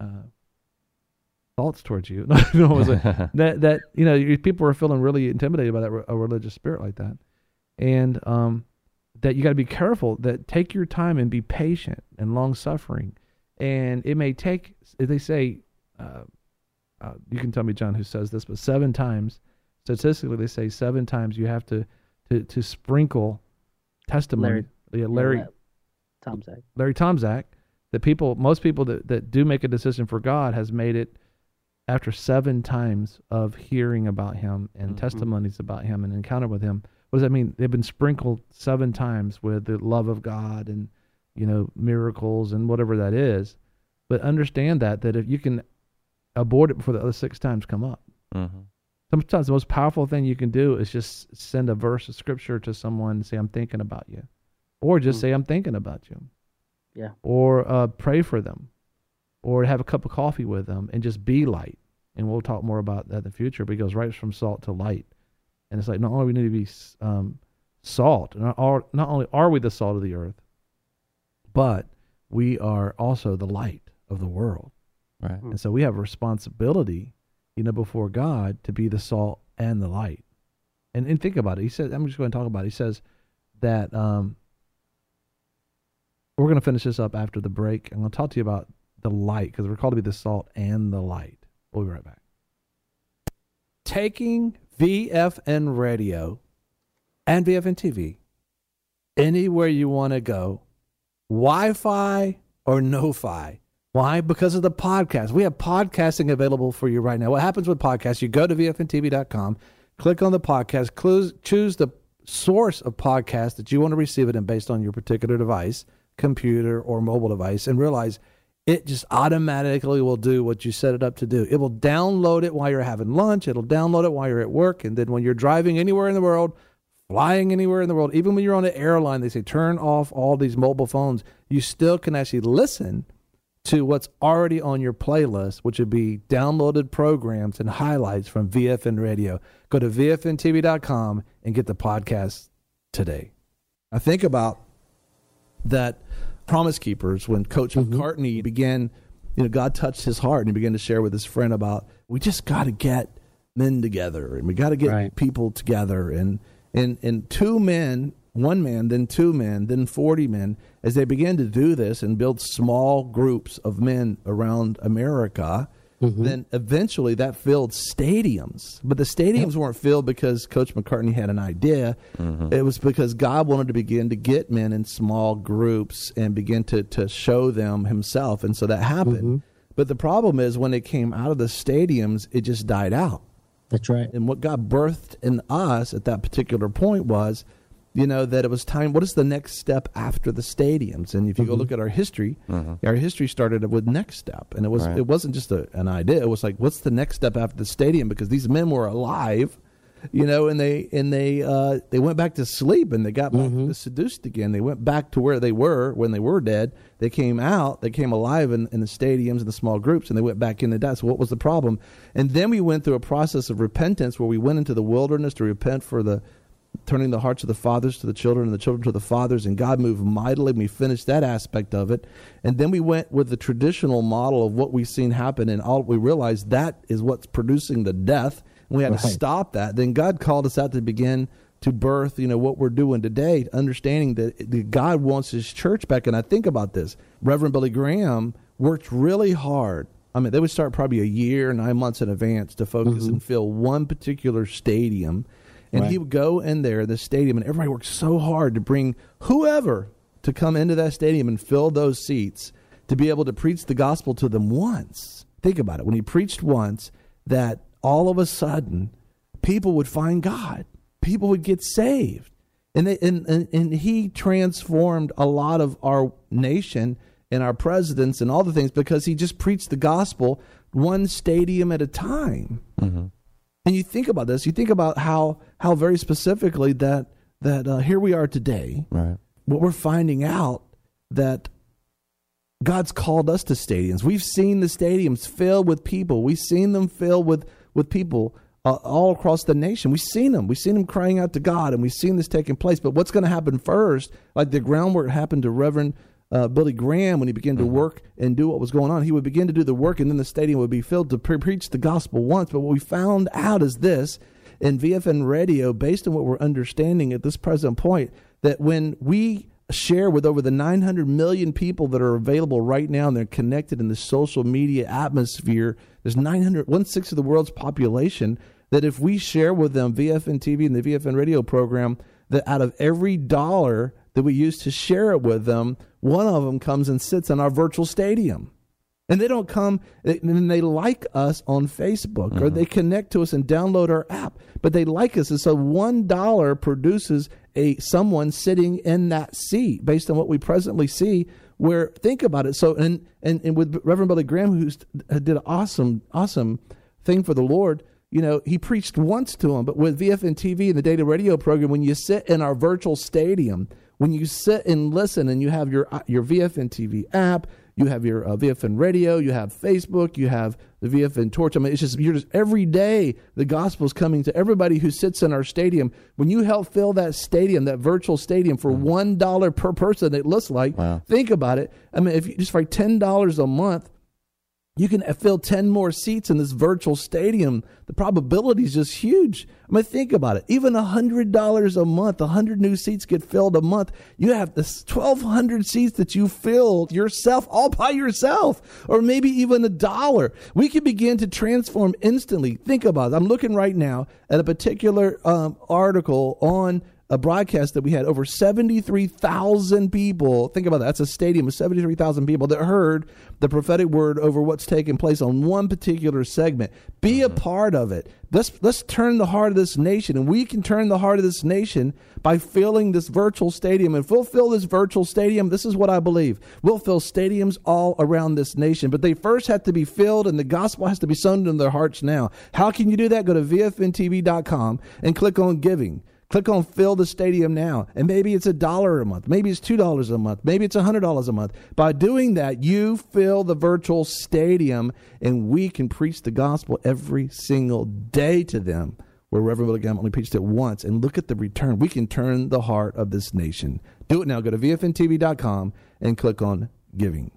thoughts towards you. you know, it was like, that, that, you know, people are feeling really intimidated by that, a religious spirit like that. And, um, that you got to be careful, that take your time and be patient and long suffering. And it may take, they say, uh, uh, you can tell me, John, who says this, but seven times, statistically, they say seven times you have to, to, to sprinkle testimony. Larry, yeah, Larry, yeah, Tomczak. Larry Tomczak, that people, most people that, that do make a decision for God has made it after seven times of hearing about him and mm-hmm. testimonies about him and encounter with him. What does that mean? They've been sprinkled seven times with the love of God and, you know, miracles and whatever that is. But understand that, that if you can abort it before the other six times come up. Mm-hmm. Sometimes the most powerful thing you can do is just send a verse of scripture to someone and say, I'm thinking about you. Or just mm-hmm. say, I'm thinking about you. Yeah. Or uh, pray for them. Or have a cup of coffee with them and just be light. And we'll talk more about that in the future, but it goes right from salt to light. And it's like, not only we need to be um, salt, not, all, not only are we the salt of the earth, but we are also the light of the world. Right. And so we have a responsibility, you know, before God to be the salt and the light. And and think about it. He says, I'm just going to talk about it. He says that um, We're going to finish this up after the break. I'm going to talk to you about the light, because we're called to be the salt and the light. We'll be right back. Taking V F N Radio and V F N T V anywhere you want to go, Wi-Fi or no-fi. Why? Because of the podcast. We have podcasting available for you right now. What happens with podcasts, you go to V F N T V dot com, click on the podcast, clues, choose the source of podcast that you want to receive it in based on your particular device, computer or mobile device, and realize it just automatically will do what you set it up to do. It will download it while you're having lunch. It'll download it while you're at work. And then when you're driving anywhere in the world, flying anywhere in the world, even when you're on an airline, they say turn off all these mobile phones. You still can actually listen to what's already on your playlist, which would be downloaded programs and highlights from V F N Radio. Go to V F N T V dot com and get the podcast today. I think about that Promise Keepers, when Coach mm-hmm. McCartney began, you know, God touched his heart and he began to share with his friend about, we just got to get men together and we got to get right. people together. And, and, and two men, one man, then two men, then forty men, as they began to do this and build small groups of men around America, mm-hmm. then eventually that filled stadiums. But the stadiums yep. weren't filled because Coach McCartney had an idea. Mm-hmm. It was because God wanted to begin to get men in small groups and begin to, to show them himself. And so that happened. Mm-hmm. But the problem is when it came out of the stadiums, it just died out. That's right. And what God birthed in us at that particular point was, you know, that it was time. What is the next step after the stadiums? And if you mm-hmm. go look at our history, mm-hmm. our history started with Next Step. And it, was, right. it wasn't just a, an idea. It was like, what's the next step after the stadium? Because these men were alive, you know, and they and they uh, they went back to sleep and they got back mm-hmm. seduced again. They went back to where they were when they were dead. They came out, they came alive in, in the stadiums and the small groups, and they went back into that. So what was the problem? And then we went through a process of repentance where we went into the wilderness to repent for the turning the hearts of the fathers to the children and the children to the fathers, and God moved mightily. We finished that aspect of it. And then we went with the traditional model of what we've seen happen, and all we realized that is what's producing the death. And we had right. to stop that. Then God called us out to begin to birth, you know, what we're doing today, understanding that, that God wants his church back. And I think about this. Reverend Billy Graham worked really hard. I mean, they would start probably a year, nine months in advance to focus mm-hmm. and fill one particular stadium. And right. he would go in there, the stadium, and everybody worked so hard to bring whoever to come into that stadium and fill those seats to be able to preach the gospel to them once. Think about it. When he preached once, that all of a sudden people would find God. People would get saved. And, they, and, and, and he transformed a lot of our nation and our presidents and all the things because he just preached the gospel one stadium at a time. Mm-hmm. And you think about this, you think about how how very specifically that that uh, here we are today. Right. What we're finding out that God's called us to stadiums. We've seen the stadiums filled with people. We've seen them filled with with people uh, all across the nation. We've seen them. We've seen them crying out to God, and we've seen this taking place. But what's going to happen first? Like the groundwork happened to Reverend Uh, Billy Graham, when he began to work and do what was going on, he would begin to do the work, and then the stadium would be filled to pre- preach the gospel once. But what we found out is this, in V F N Radio, based on what we're understanding at this present point, that when we share with over the nine hundred million people that are available right now, and they're connected in the social media atmosphere, there's nine hundred, one-sixth of the world's population, that if we share with them V F N T V and the V F N Radio program, that out of every dollar that we use to share it with them, one of them comes and sits in our virtual stadium. And they don't come, and they like us on Facebook, mm-hmm. or they connect to us and download our app, but they like us. And so one dollar produces a someone sitting in that seat based on what we presently see, where, think about it. So, and, and, and with Reverend Billy Graham, who did an awesome, awesome thing for the Lord, you know, he preached once to them, but with V F N T V and the data radio program, when you sit in our virtual stadium, when you sit and listen and you have your your V F N T V app, you have your uh, V F N radio, you have Facebook, you have the V F N Torch. I mean, it's just, you're just every day the gospel's coming to everybody who sits in our stadium. When you help fill that stadium, that virtual stadium, for mm. one dollar per person, it looks like, wow. Think about it. I mean, if you, just for ten dollars a month, You can fill ten more seats in this virtual stadium. The probability is just huge. I mean, think about it. Even one hundred dollars a month, one hundred new seats get filled a month. You have this twelve hundred seats that you filled yourself, all by yourself, or maybe even a dollar. We can begin to transform instantly. Think about it. I'm looking right now at a particular um, article on a broadcast that we had over seventy-three thousand people. Think about that. That's a stadium of seventy-three thousand people that heard the prophetic word over what's taking place on one particular segment. Be a part of it. Let's, let's turn the heart of this nation, and we can turn the heart of this nation by filling this virtual stadium. And if we'll fill this virtual stadium, this is what I believe. We'll fill stadiums all around this nation, but they first have to be filled, and the gospel has to be sown into their hearts now. How can you do that? Go to V F N T V dot com and click on giving. Click on fill the stadium now. And maybe it's a dollar a month. Maybe it's two dollars a month. Maybe it's one hundred dollars a month. By doing that, you fill the virtual stadium, and we can preach the gospel every single day to them, where Reverend Billy Graham only preached it once. And look at the return. We can turn the heart of this nation. Do it now. Go to V F N T V dot com and click on giving.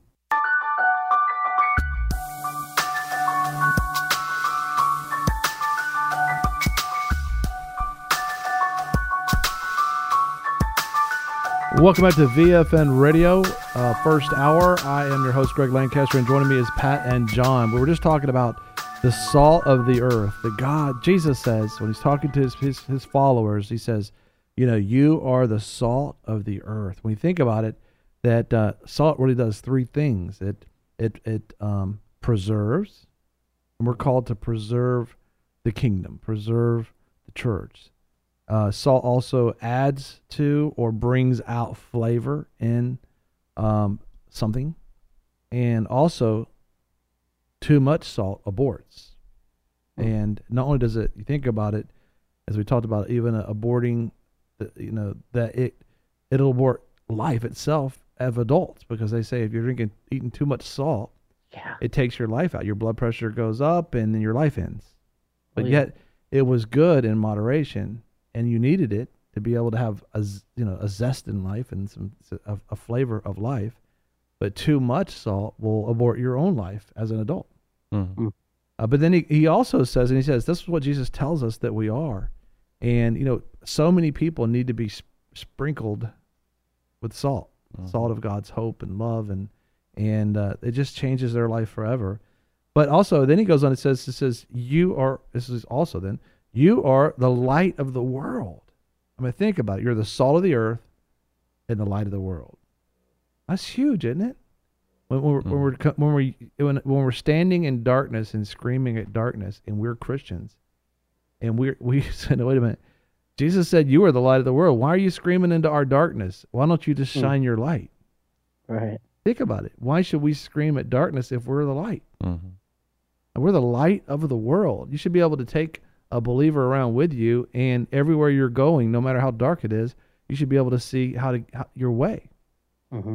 Welcome back to V F N Radio, uh, first hour. I am your host, Greg Lancaster, and joining me is Pat and John. We were just talking about the salt of the earth. The God, Jesus says, when he's talking to his, his, his followers, he says, you know, you are the salt of the earth. When you think about it, that uh, salt really does three things. It it it um, preserves, and we're called to preserve the kingdom, preserve the church. Uh, salt also adds to or brings out flavor in um, something. And also, too much salt aborts. And not only does it, you think about it, as we talked about, even uh, aborting, the, you know, that it, it'll abort life itself of adults, because they say if you're drinking, eating too much salt, yeah. it takes your life out. Your blood pressure goes up and then your life ends. But oh, yeah. yet, it was good in moderation. And you needed it to be able to have a, you know, a zest in life and some a, a flavor of life. But too much salt will abort your own life as an adult. Mm-hmm. Uh, but then he, he also says, and he says, this is what Jesus tells us that we are. And, you know, so many people need to be sp- sprinkled with salt, mm-hmm. salt of God's hope and love. And, and uh, it just changes their life forever. But also, then he goes on and says, it says, you are, this is also then, you are the light of the world. I mean, think about it. You're the salt of the earth and the light of the world. That's huge, isn't it? When we're, mm. when we're when we when, when we're standing in darkness and screaming at darkness, and we're Christians, and we we said, wait a minute. Jesus said, "You are the light of the world. Why are you screaming into our darkness? Why don't you just shine mm. your light?" Right. Think about it. Why should we scream at darkness if we're the light? Mm-hmm. And we're the light of the world. You should be able to take a believer around with you, and everywhere you're going, no matter how dark it is, you should be able to see how to how, your way. Mm-hmm.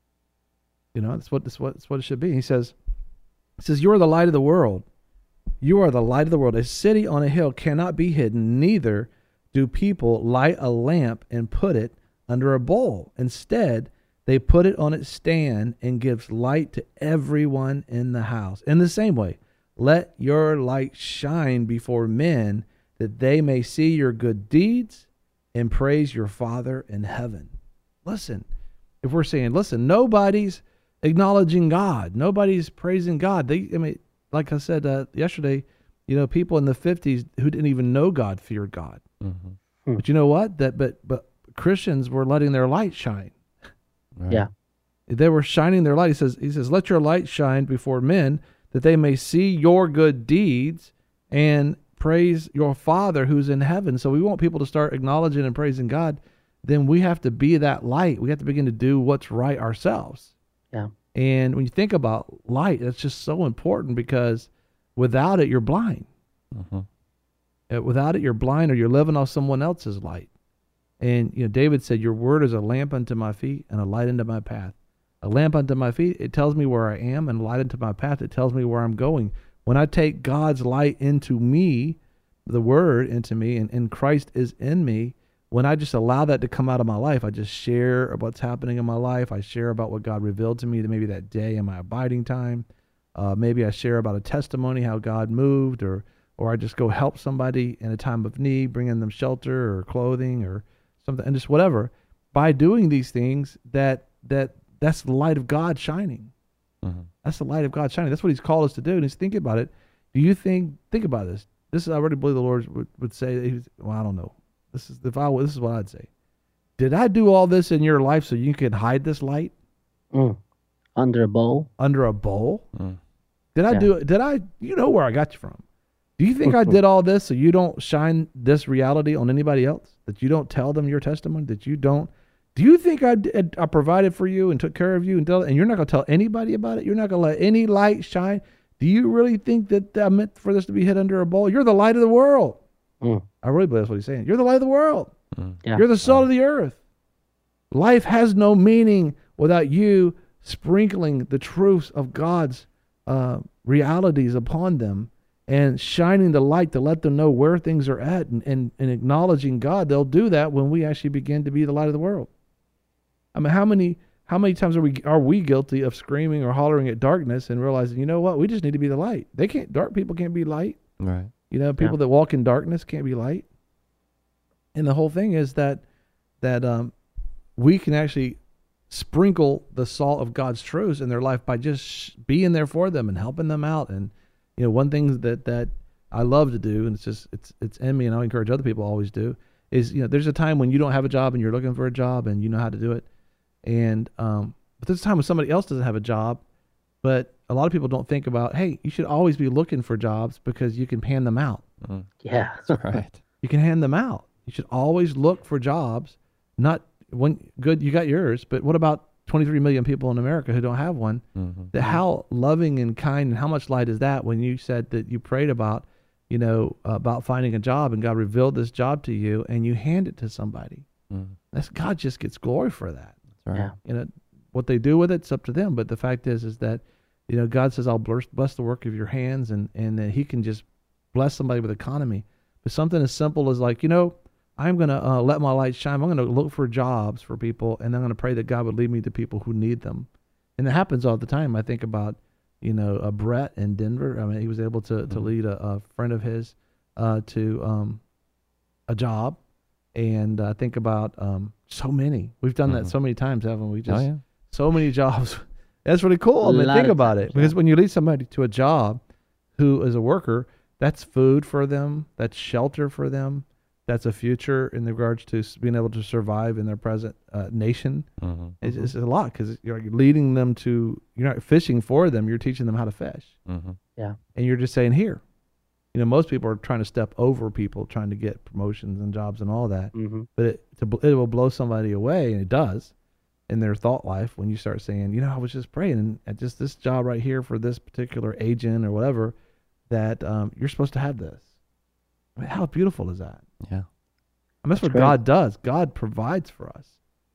You know, that's what that's what that's what it should be. He says, he says, you are the light of the world. You are the light of the world. A city on a hill cannot be hidden. Neither do people light a lamp and put it under a bowl. Instead, they put it on its stand and gives light to everyone in the house. In the same way, let your light shine before men, that they may see your good deeds and praise your Father in heaven. Listen, if we're saying, listen, nobody's acknowledging God, nobody's praising God. They, I mean, like I said uh, yesterday, you know, people in the fifties who didn't even know God feared God. Mm-hmm. Hmm. But you know what? That but but Christians were letting their light shine. Right. Yeah, they were shining their light. He says, he says, let your light shine before men, that they may see your good deeds and praise your Father who's in heaven. So we want people to start acknowledging and praising God. Then we have to be that light. We have to begin to do what's right ourselves. Yeah. And when you think about light, that's just so important, because without it, you're blind. Mm-hmm. Uh, without it, you're blind, or you're living off someone else's light. And, you know, David said, your word is a lamp unto my feet and a light unto my path. A lamp unto my feet, it tells me where I am, and a light unto my path, it tells me where I'm going. When I take God's light into me, the word into me, and, and Christ is in me, when I just allow that to come out of my life, I just share what's happening in my life. I share about what God revealed to me, that maybe that day in my abiding time. Uh, maybe I share about a testimony, how God moved, or or I just go help somebody in a time of need, bringing them shelter or clothing or something, and just whatever. By doing these things, that that that's the light of God shining. Mm-hmm. That's the light of God shining. That's what He's called us to do. And He's thinking about it. Do you think? Think about this. This is I really believe the Lord would, would say. That he was, well, I don't know. This is if I this is what I'd say. Did I do all this in your life so you could hide this light? Mm. Under a bowl. Under a bowl. Mm. Did I yeah. do it? Did I? You know where I got you from. Do you think I did all this so you don't shine this reality on anybody else? That you don't tell them your testimony? That you don't? Do you think I did, I provided for you and took care of you and, tell, and you're not going to tell anybody about it? You're not going to let any light shine? Do you really think that I meant for this to be hid under a bowl? You're the light of the world. Mm. I really believe that's what he's saying. You're the light of the world. Mm. Yeah. You're the salt of the earth. Life has no meaning without you sprinkling the truths of God's uh, realities upon them and shining the light to let them know where things are at and, and, and acknowledging God. They'll do that when we actually begin to be the light of the world. I mean, how many how many times are we are we guilty of screaming or hollering at darkness and realizing, you know what, we just need to be the light. They can't. Dark people can't be light. Right. You know, people yeah. that walk in darkness can't be light. And the whole thing is that that um, we can actually sprinkle the salt of God's truths in their life by just being there for them and helping them out. And you know, one thing that that I love to do, and it's just it's it's in me, and I encourage other people to always do, is you know, there's a time when you don't have a job and you're looking for a job and you know how to do it. And um, but there's a time when somebody else doesn't have a job, but a lot of people don't think about, hey, you should always be looking for jobs because you can hand them out. Mm. Yeah, that's right. You can hand them out. You should always look for jobs. Not one good, you got yours, but what about twenty-three million people in America who don't have one? Mm-hmm. That how loving and kind and how much light is that when you said that you prayed about, you know, about finding a job and God revealed this job to you and you hand it to somebody. Mm. That's God just gets glory for that. Right. Yeah. You know, what they do with it, it's up to them. But the fact is, is that, you know, God says, I'll bless, bless the work of your hands, and, and that He can just bless somebody with economy. But something as simple as like, you know, I'm going to uh, let my light shine. I'm going to look for jobs for people, and I'm going to pray that God would lead me to people who need them. And it happens all the time. I think about, you know, uh, Brett in Denver. I mean, he was able to, mm-hmm. to lead a, a friend of his uh, to um, a job. And I uh, think about um, so many. We've done mm-hmm. that so many times, haven't we? Just oh, yeah. So many jobs. That's really cool. I mean, think about it. Because when you lead somebody to a job who is a worker, that's food for them. That's shelter for them. That's a future in regards to being able to survive in their present uh, nation. Mm-hmm. It's, it's a lot because you're leading them to, you're not fishing for them. You're teaching them how to fish. Mm-hmm. Yeah. And you're just saying, here. You know, most people are trying to step over people, trying to get promotions and jobs and all that. Mm-hmm. But it, to, it will blow somebody away, and it does, in their thought life when you start saying, you know, I was just praying, and at just this job right here for this particular agent or whatever, that um, you're supposed to have this. I mean, how beautiful is that? Yeah. I mean, that's, that's what great. God does. God provides for us.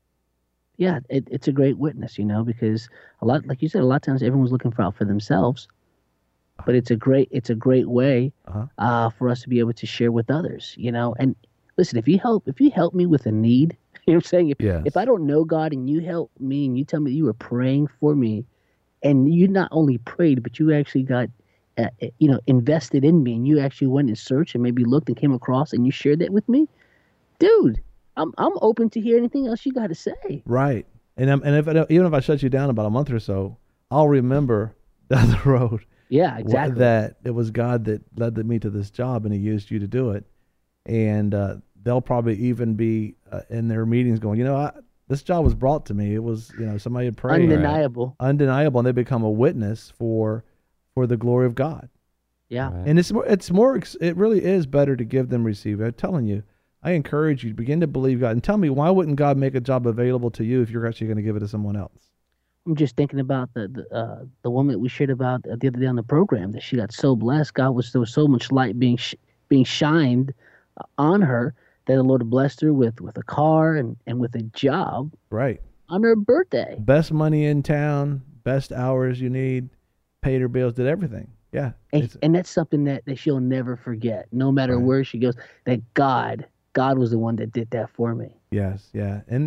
Yeah, it, it's a great witness, you know, because a lot, like you said, a lot of times everyone's looking for out for themselves. But it's a great it's a great way uh-huh. uh, for us to be able to share with others, you know. And listen, if you help if you help me with a need, you know what I'm saying? If, yes. if I don't know God and you help me and you tell me that you were praying for me, and you not only prayed, but you actually got, uh, you know, invested in me, and you actually went and searched and maybe looked and came across and you shared that with me, dude, I'm I'm open to hear anything else you got to say. Right. And I'm, and if I don't, even if I shut you down about a month or so, I'll remember down the road. Yeah, exactly. That it was God that led me to this job, and He used you to do it. And uh, they'll probably even be uh, in their meetings going, you know, I, this job was brought to me. It was, you know, somebody had prayed. Undeniable. Right? Undeniable. And they become a witness for for the glory of God. Yeah. Right. And it's more, it's more, it really is better to give than receive. I'm telling you, I encourage you to begin to believe God. And tell me, why wouldn't God make a job available to you if you're actually going to give it to someone else? I'm just thinking about the the, uh, the woman that we shared about the other day on the program, that she got so blessed. God was there was so much light being sh- being shined on her that the Lord blessed her with, with a car and, and with a job. Right. On her birthday. Best money in town, best hours you need, paid her bills, did everything. Yeah. And, and that's something that, that she'll never forget, no matter right. where she goes, that God, God was the one that did that for me. Yes, yeah. And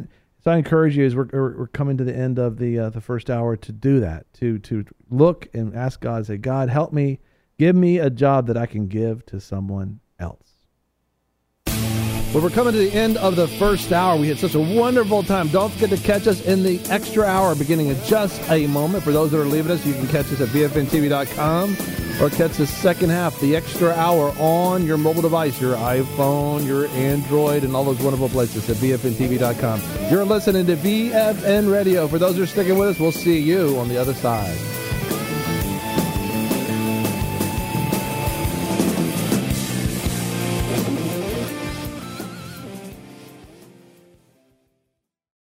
So I encourage you as we're, we're coming to the end of the uh, the first hour to do that, to to look and ask God, say, God, help me, give me a job that I can give to someone else. Well, we're coming to the end of the first hour. We had such a wonderful time. Don't forget to catch us in the extra hour beginning in just a moment. For those that are leaving us, you can catch us at B F N T V dot com or catch the second half, the extra hour, on your mobile device, your iPhone, your Android, and all those wonderful places at B F N T V dot com. You're listening to B F N Radio. For those who are sticking with us, we'll see you on the other side.